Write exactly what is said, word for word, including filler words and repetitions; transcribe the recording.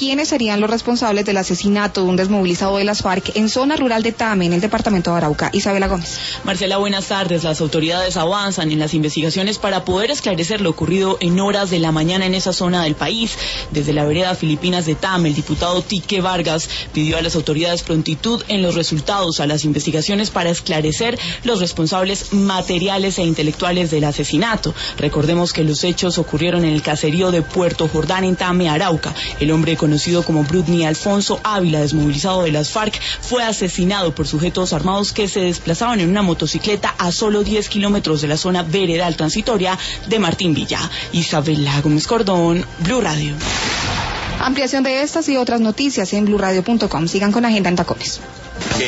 quiénes serían los responsables del asesinato de un desmovilizado de las FARC en zona rural de Tame, en el departamento de Arauca. Isabela Gómez. Marcela, buenas tardes. Las autoridades avanzan en las investigaciones para poder esclarecer lo ocurrido en horas de la mañana en esa zona del país. Desde la vereda Filipinas de Tame, el diputado Tique Vargas pidió a las autoridades prontitud en los resultados a las investigaciones para esclarecer los responsables materiales e intelectuales del asesinato. Recordemos que los hechos ocurrieron en el caserío de Puerto Jordán, en Tame, Arauca. El hombre conocido como Brudni Alfonso Ávila, desmovilizado de las FARC, fue asesinado por sujetos armados que se desplazaban en una motocicleta a solo diez kilómetros de la zona veredal transitoria de Martín Villa. Isabela Gómez Cordón, Blue Radio. Ampliación de estas y otras noticias en blue radio punto com. Sigan con Agenda en Tacones.